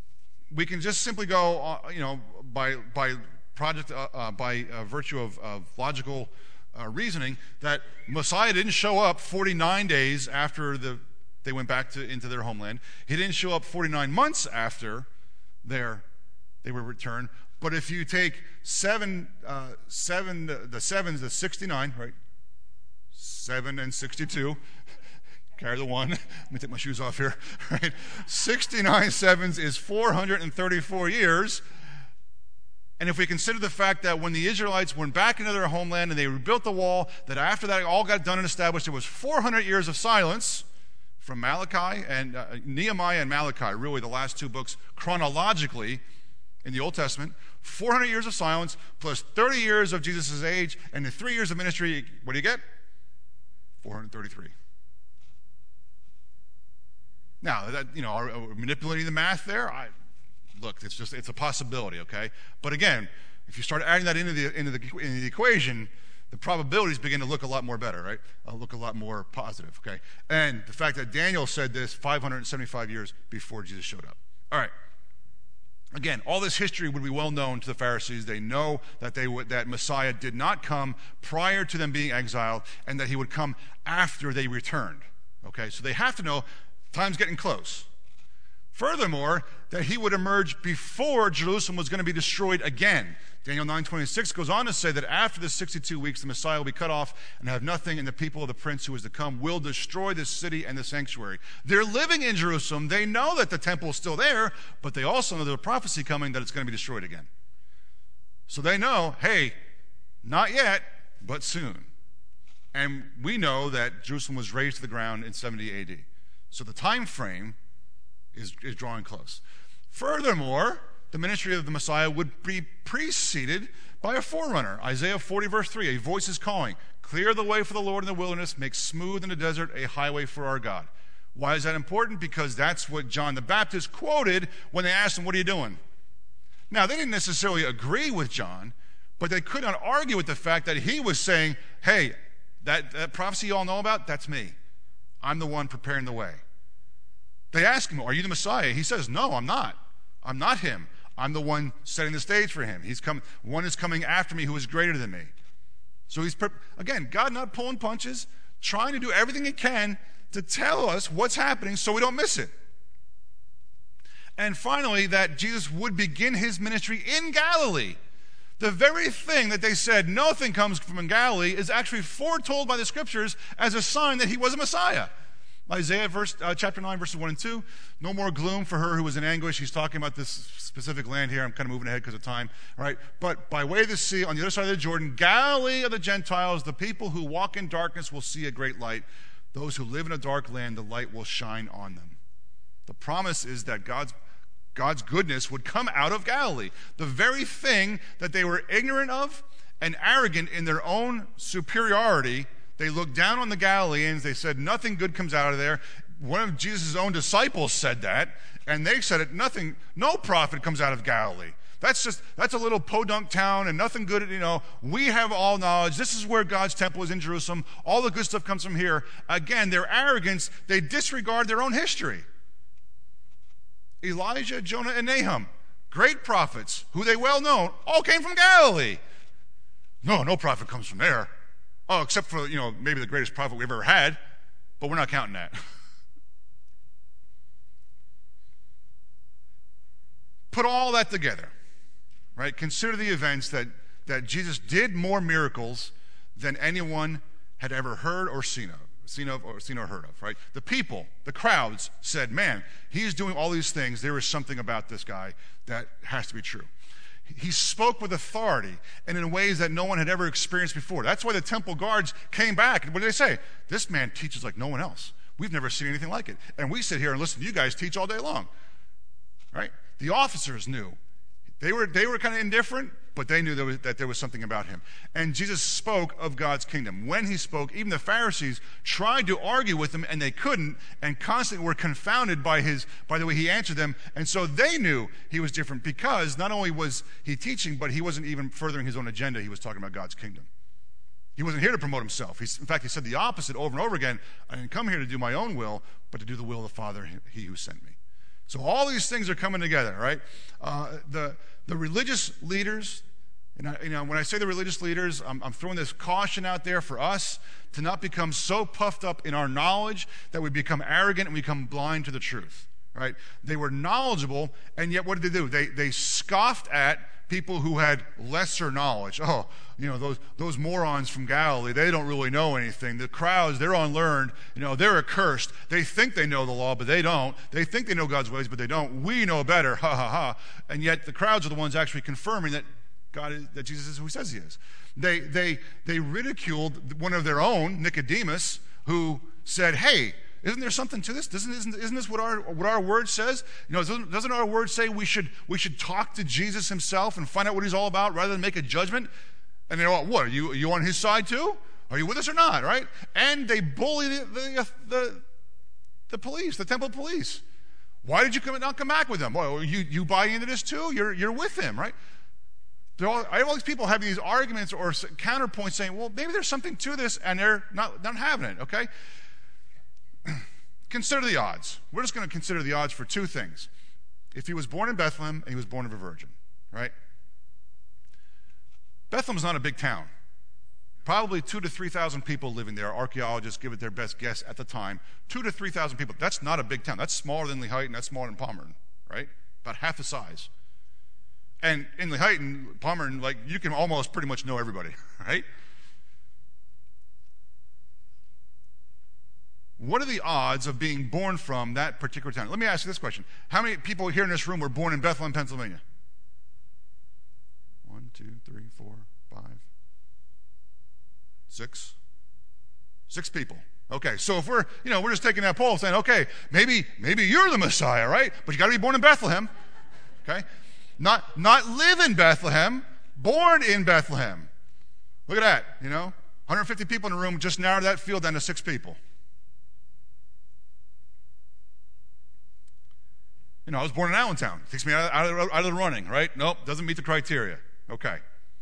A: we can just simply go, uh, you know, by by project uh, uh, by uh, virtue of, of logical uh, reasoning, that Messiah didn't show up forty-nine days after the they went back to into their homeland. He didn't show up forty-nine months after their they were returned. But if you take seven, uh, seven, the, the sevens, the sixty-nine, right? Seven and sixty-two. Carry the one. Let me take my shoes off here. Right? sixty-nine sevens is four hundred thirty-four years. And if we consider the fact that when the Israelites went back into their homeland and they rebuilt the wall, that after that all got done and established, there was four hundred years of silence from Malachi and uh, Nehemiah and Malachi, really the last two books chronologically in the Old Testament. four hundred years of silence plus thirty years of Jesus' age, and in three years of ministry, what do you get? four hundred thirty-three. Now, that, you know, are, are we manipulating the math there? I, look, it's just it's a possibility, okay? But again, if you start adding that into the into the, into the equation, the probabilities begin to look a lot more better, right? Uh, look a lot more positive, okay? And the fact that Daniel said this five hundred seventy-five years before Jesus showed up. All right. Again, all this history would be well known to the Pharisees. They know that they would, that Messiah did not come prior to them being exiled, and that he would come after they returned. Okay, so they have to know time's getting close. Furthermore, that he would emerge before Jerusalem was going to be destroyed again. Daniel nine twenty-six goes on to say that after the sixty-two weeks, the Messiah will be cut off and have nothing, and the people of the prince who is to come will destroy this city and the sanctuary. They're living in Jerusalem. They know that the temple is still there, but they also know there's a prophecy coming that it's going to be destroyed again. So they know, hey, not yet, but soon. And we know that Jerusalem was razed to the ground in seventy A D. So the time frame is, is drawing close. Furthermore, the ministry of the Messiah would be preceded by a forerunner. Isaiah forty, verse three, a voice is calling, clear the way for the Lord in the wilderness, make smooth in the desert a highway for our God. Why is that important? Because that's what John the Baptist quoted when they asked him, what are you doing? Now, they didn't necessarily agree with John, but they could not argue with the fact that he was saying, hey, that, that prophecy you all know about, that's me. I'm the one preparing the way. They ask him, are you the Messiah? He says, no, I'm not. I'm not him. I'm the one setting the stage for him. He's come, one is coming after me who is greater than me. So he's, again, God not pulling punches, trying to do everything he can to tell us what's happening so we don't miss it. And finally, that Jesus would begin his ministry in Galilee. The very thing that they said nothing comes from Galilee is actually foretold by the scriptures as a sign that he was a Messiah. Isaiah verse, uh, chapter nine, verses one and two. No more gloom for her who was in anguish. He's talking about this specific land here. I'm kind of moving ahead because of time. All right. But by way of the sea, on the other side of the Jordan, Galilee of the Gentiles, the people who walk in darkness will see a great light. Those who live in a dark land, the light will shine on them. The promise is that God's God's goodness would come out of Galilee. The very thing that they were ignorant of and arrogant in their own superiority, they looked down on the Galileans. They said, nothing good comes out of there. One of Jesus' own disciples said that, and they said it, nothing, no prophet comes out of Galilee. That's just, that's a little podunk town and nothing good, you know. We have all knowledge. This is where God's temple is in Jerusalem. All the good stuff comes from here. Again, their arrogance, they disregard their own history. Elijah, Jonah, and Nahum, great prophets, who they well know, all came from Galilee. No, no prophet comes from there. Oh, except for, you know, maybe the greatest prophet we've ever had, but we're not counting that. Put all that together, right? Consider the events that, that Jesus did more miracles than anyone had ever heard or seen of. Seen of or seen or heard of, right? The people, the crowds said, man, he's doing all these things. There is something about this guy that has to be true. He spoke with authority and in ways that no one had ever experienced before. That's why the temple guards came back. And what did they say? This man teaches like no one else. We've never seen anything like it. And we sit here and listen to you guys teach all day long, right? The officers knew. They were, they were kind of indifferent, but they knew there was, that there was something about him. And Jesus spoke of God's kingdom. When he spoke, even the Pharisees tried to argue with him, and they couldn't, and constantly were confounded by his by the way he answered them. And so they knew he was different because not only was he teaching, but he wasn't even furthering his own agenda. He was talking about God's kingdom. He wasn't here to promote himself. He's, in fact, he said the opposite over and over again. I didn't come here to do my own will, but to do the will of the Father, he who sent me. So all these things are coming together, right? Uh, the the religious leaders, and I, you know, when I say the religious leaders, I'm, I'm throwing this caution out there for us to not become so puffed up in our knowledge that we become arrogant and we become blind to the truth, right? They were knowledgeable, and yet what did they do? They they scoffed at people who had lesser knowledge. Oh, you know, those those morons from Galilee, they don't really know anything. The crowds, they're unlearned. You know, they're accursed. They think they know the law, but they don't. They think they know God's ways, but they don't. We know better. Ha, ha, ha. And yet the crowds are the ones actually confirming that God is, that Jesus is who he says he is. They, they, they ridiculed one of their own, Nicodemus, who said, hey, isn't there something to this? Doesn't, isn't, isn't this what our what our word says? You know, doesn't, doesn't our word say we should we should talk to Jesus himself and find out what he's all about rather than make a judgment? And they're all, what, are you, are you on his side too? Are you with us or not, right? And they bully the the, the, the police, the temple police. Why did you come, not come back with them? Well, you, you buy into this too? You're, you're with him, right? All, I have all these people having these arguments or counterpoints saying, well, maybe there's something to this, and they're not, not having it, okay? Consider the odds. We're just going to consider the odds for two things. If he was born in Bethlehem and he was born of a virgin, right? Bethlehem's not a big town. Probably two to three thousand people living there. Archaeologists give it their best guess at the time. Two to three thousand people. That's not a big town. That's smaller than Lehighton. That's smaller than Pomeroy, right? About half the size. And in Lehighton, Pomeroy, like you can almost pretty much know everybody, right? What are the odds of being born from that particular town? Let me ask you this question. How many people here in this room were born in Bethlehem, Pennsylvania? One, two, three, four, five, six. Six people. Okay, so if we're, you know, we're just taking that poll saying, okay, maybe maybe you're the Messiah, right? But you got to be born in Bethlehem, okay? Not, not live in Bethlehem, born in Bethlehem. Look at that, you know? one hundred fifty people in the room, just narrowed that field down to six people. You know, I was born in Allentown. It takes me out, out, of, out of the running, right? Nope, doesn't meet the criteria. Okay.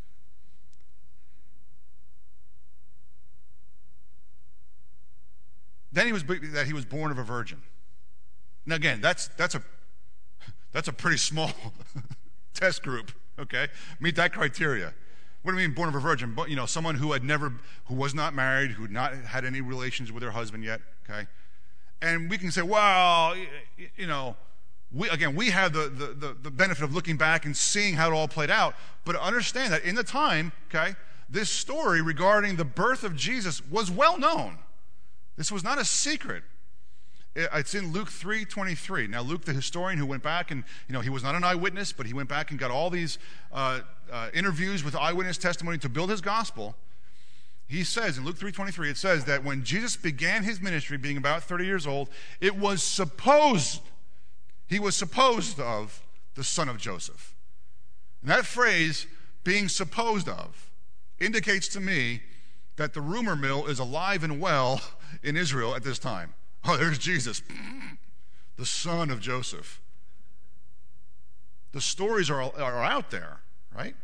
A: Then he was that he was born of a virgin. Now again, that's that's a that's a pretty small test group. Okay, meet that criteria. What do you mean born of a virgin? But you know, someone who had never, who was not married, who had not had any relations with her husband yet. Okay, and we can say, well, you know. We, again, we have the, the, the benefit of looking back and seeing how it all played out. But understand that in the time, okay, this story regarding the birth of Jesus was well known. This was not a secret. It's in Luke three twenty-three. Now, Luke, the historian who went back and, you know, he was not an eyewitness, but he went back and got all these uh, uh, interviews with eyewitness testimony to build his gospel. He says in Luke three twenty-three, it says that when Jesus began his ministry, being about thirty years old, it was supposed He was supposed of the son of Joseph. And that phrase, being supposed of, indicates to me that the rumor mill is alive and well in Israel at this time. Oh, there's Jesus, the son of Joseph. The stories are, are out there, right?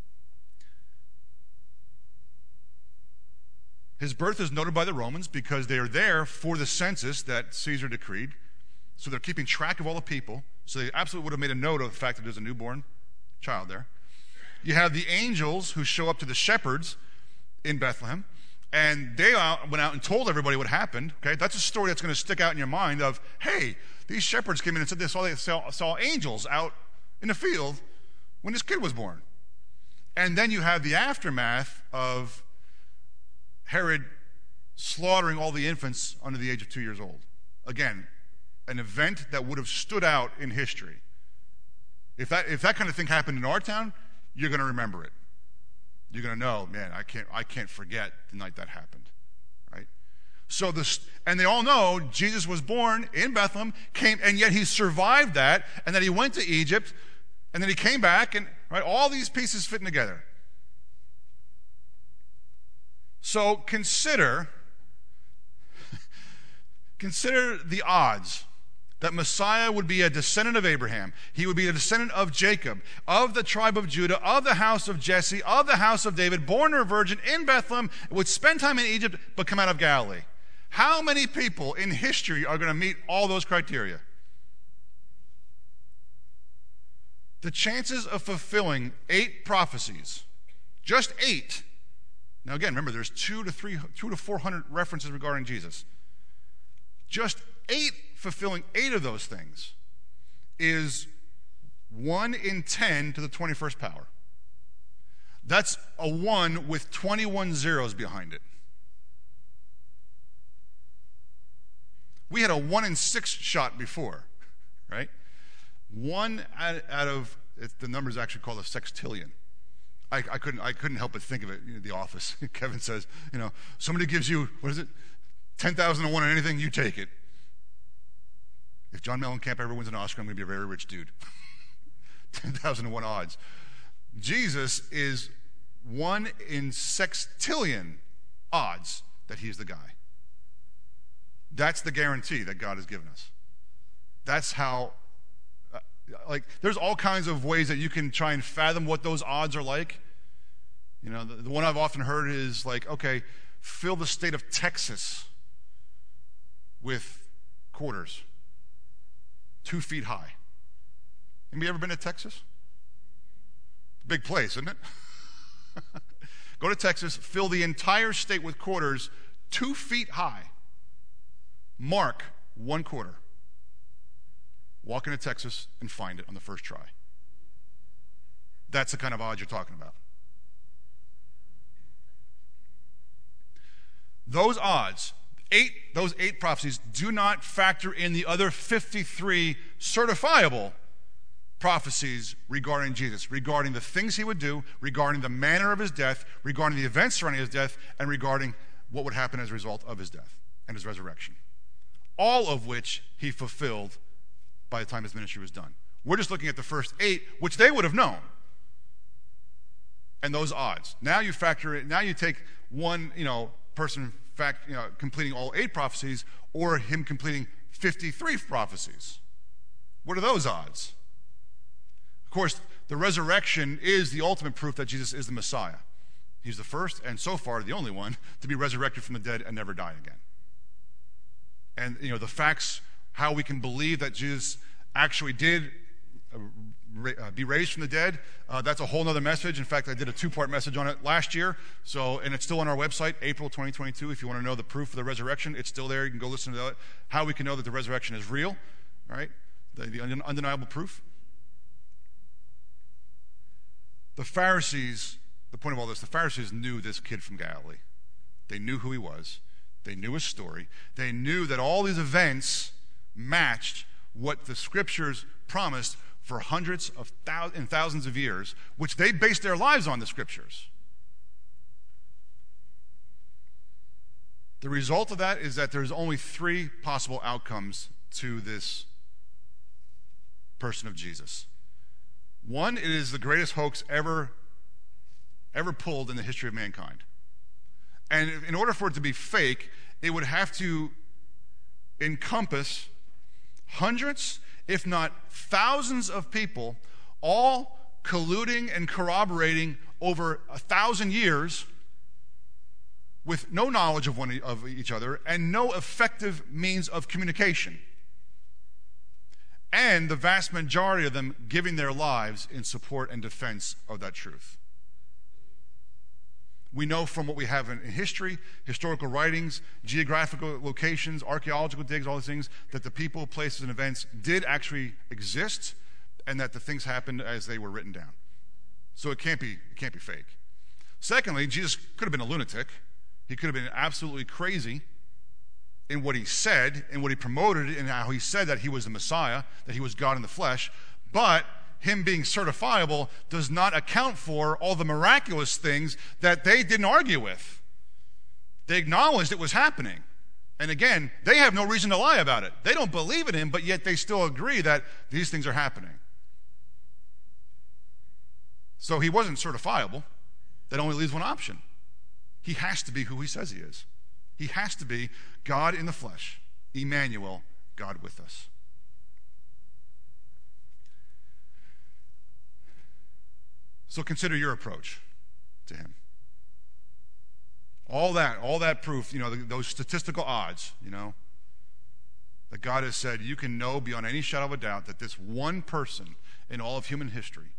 A: His birth is noted by the Romans because they are there for the census that Caesar decreed. So they're keeping track of all the people. So they absolutely would have made a note of the fact that there's a newborn child there. You have the angels who show up to the shepherds in Bethlehem, and they went out and told everybody what happened. Okay, that's a story that's going to stick out in your mind of, hey, these shepherds came in and said they saw, they saw, saw angels out in the field when this kid was born. And then you have the aftermath of Herod slaughtering all the infants under the age of two years old. Again, an event that would have stood out in history. If that if that kind of thing happened in our town, you're going to remember it. You're going to know, man, I can't I can't forget the night that happened, right? So this, and they all know Jesus was born in Bethlehem, came, and yet he survived that, and then he went to Egypt, and then he came back, and right, all these pieces fitting together. So consider consider the odds that Messiah would be a descendant of Abraham. He would be a descendant of Jacob, of the tribe of Judah, of the house of Jesse, of the house of David, born of a virgin in Bethlehem, would spend time in Egypt, but come out of Galilee. How many people in history are going to meet all those criteria? The chances of fulfilling eight prophecies, just eight. Now again, remember, there's two to three, two to four hundred references regarding Jesus. Just eight, fulfilling eight of those things is one in ten to the twenty-first power. That's a one with twenty-one zeros behind it. We had a one in six shot before, right? One out, out of, it, the number is actually called a sextillion. I, I couldn't I couldn't help but think of it, you know, The Office. Kevin says, you know, somebody gives you, what is it, ten thousand to one on anything, you take it. If John Mellencamp ever wins an Oscar, I'm going to be a very rich dude. ten thousand to one odds. Jesus is one in sextillion odds that he's the guy. That's the guarantee that God has given us. That's how, uh, like, there's all kinds of ways that you can try and fathom what those odds are like. You know, the, the one I've often heard is like, okay, fill the state of Texas with quarters, two feet high. Have you ever been to Texas? Big place, isn't it? Go to Texas, fill the entire state with quarters, two feet high. Mark one quarter. Walk into Texas and find it on the first try. That's the kind of odds you're talking about. Those odds, eight, those eight prophecies, do not factor in the other fifty-three certifiable prophecies regarding Jesus, regarding the things he would do, regarding the manner of his death, regarding the events surrounding his death, and regarding what would happen as a result of his death and his resurrection. All of which he fulfilled by the time his ministry was done. We're just looking at the first eight, which they would have known. And those odds. Now you factor in, now you take one, you know, person fact, you know, completing all eight prophecies, or him completing fifty-three prophecies. What are those odds? Of course, the resurrection is the ultimate proof that Jesus is the Messiah. He's the first, and so far the only one, to be resurrected from the dead and never die again. And, you know, the facts, how we can believe that Jesus actually did uh, uh, be raised from the dead, uh, that's a whole other message. In fact, I did a two-part message on it last year, so, and it's still on our website, April twenty twenty-two. If you want to know the proof of the resurrection, it's still there. You can go listen to that. How we can know that the resurrection is real, right? The, the undeniable proof. The Pharisees, the point of all this, the Pharisees knew this kid from Galilee. They knew who he was. They knew his story. They knew that all these events matched what the scriptures promised for hundreds of thousands and thousands of years, which they based their lives on the scriptures. The result of that is that there's only three possible outcomes to this person of Jesus. One, it is the greatest hoax ever, ever pulled in the history of mankind. And in order for it to be fake, it would have to encompass hundreds, if not thousands of people, all colluding and corroborating over a thousand years with no knowledge of one of each other and no effective means of communication. And the vast majority of them giving their lives in support and defense of that truth. We know from what we have in history, historical writings, geographical locations, archaeological digs, all these things, that the people, places, and events did actually exist, and that the things happened as they were written down. So it can't be, it can't be fake. Secondly, Jesus could have been a lunatic. He could have been absolutely crazy in what he said, in what he promoted, and how he said that he was the Messiah, that he was God in the flesh, but him being certifiable does not account for all the miraculous things that they didn't argue with. They acknowledged it was happening. And again, they have no reason to lie about it. They don't believe in him, but yet they still agree that these things are happening. So he wasn't certifiable. That only leaves one option. He has to be who he says he is. He has to be God in the flesh, Emmanuel, God with us. So consider your approach to him. All that, all that proof, you know, those statistical odds, you know. that God has said you can know beyond any shadow of a doubt that this one person in all of human history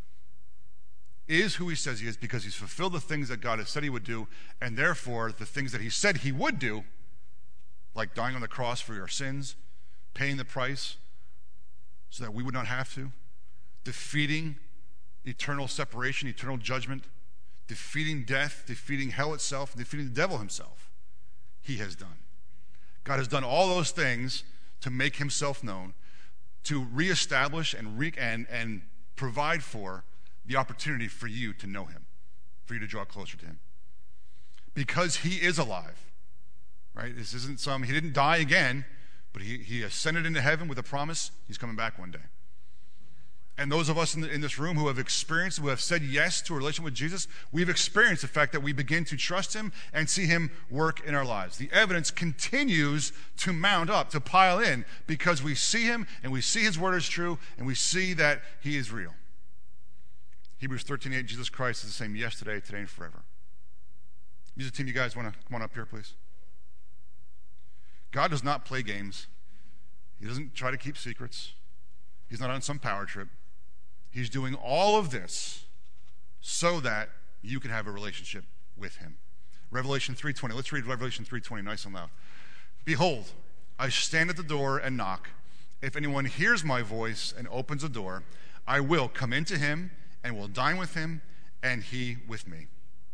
A: is who he says he is because he's fulfilled the things that God has said he would do, and therefore the things that he said he would do, like dying on the cross for your sins, paying the price so that we would not have to, defeating eternal separation, eternal judgment, defeating death, defeating hell itself, defeating the devil himself, he has done. God has done all those things to make himself known, to reestablish and, re- and, and provide for the opportunity for you to know him, for you to draw closer to him. Because he is alive, right? This isn't some, he didn't die again, but he, he ascended into heaven with a promise he's coming back one day. And those of us in, the, in this room who have experienced, who have said yes to a relationship with Jesus, we've experienced the fact that we begin to trust him and see him work in our lives. The evidence continues to mount up, to pile in, because we see him and we see his word is true and we see that he is real. Hebrews thirteen eight, Jesus Christ is the same yesterday, today, and forever. Music team, you guys want to come on up here, please? God does not play games. He doesn't try to keep secrets. He's not on some power trip. He's doing all of this so that you can have a relationship with him. Revelation three twenty. Let's read Revelation three twenty nice and loud. Behold, I stand at the door and knock. If anyone hears my voice and opens the door, I will come into him and will dine with him and he with me.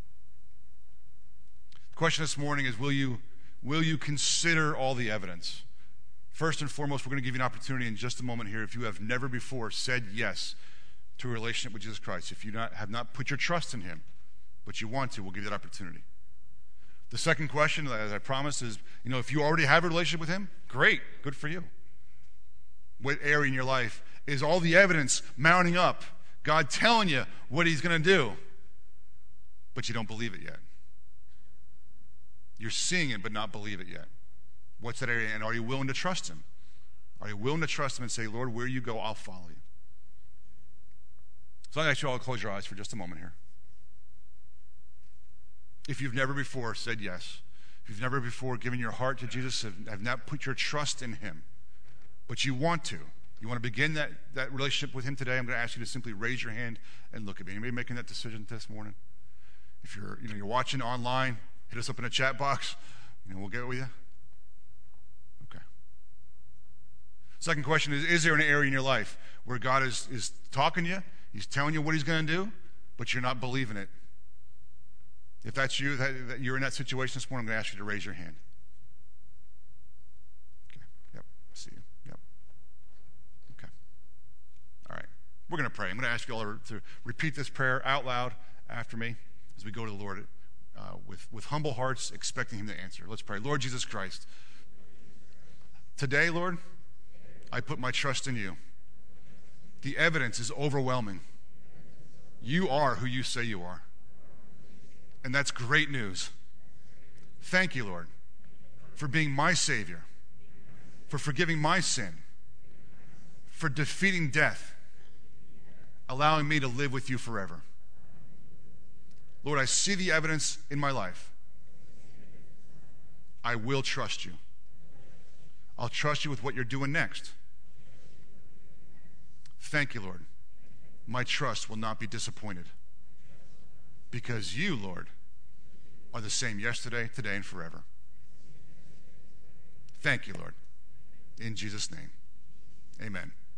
A: The question this morning is, will you, will you consider all the evidence? First and foremost, we're going to give you an opportunity in just a moment here. If you have never before said yes to a relationship with Jesus Christ, if you not, have not put your trust in him, but you want to, we'll give you that opportunity. The second question, as I promised, is, you know, if you already have a relationship with him, great, good for you. What area in your life is all the evidence mounting up, God telling you what he's going to do, but you don't believe it yet? You're seeing it, but not believe it yet. What's that area? And are you willing to trust him? Are you willing to trust him and say, Lord, where you go, I'll follow you? So I'm going to ask you all to close your eyes for just a moment here. If you've never before said yes, if you've never before given your heart to Jesus, have, have not put your trust in him, but you want to, you want to begin that, that relationship with him today, I'm going to ask you to simply raise your hand and look at me. Anybody making that decision this morning? If you're, you know, you're watching online, hit us up in a chat box, and we'll get with you. Okay. Second question is, is there an area in your life where God is, is talking to you, he's telling you what he's going to do, but you're not believing it? If that's you, that, that you're in that situation this morning, I'm going to ask you to raise your hand. Okay. Yep. I see you. Yep. Okay. All right. We're going to pray. I'm going to ask you all to repeat this prayer out loud after me as we go to the Lord uh, with, with humble hearts, expecting him to answer. Let's pray. Lord Jesus Christ, today, Lord, I put my trust in you. The evidence is overwhelming. You are who you say you are. And that's great news. Thank you, Lord, for being my Savior, for forgiving my sin, for defeating death, allowing me to live with you forever. Lord, I see the evidence in my life. I will trust you. I'll trust you with what you're doing next. Thank you, Lord. My trust will not be disappointed. Because you, Lord, are the same yesterday, today, and forever. Thank you, Lord. In Jesus' name, amen.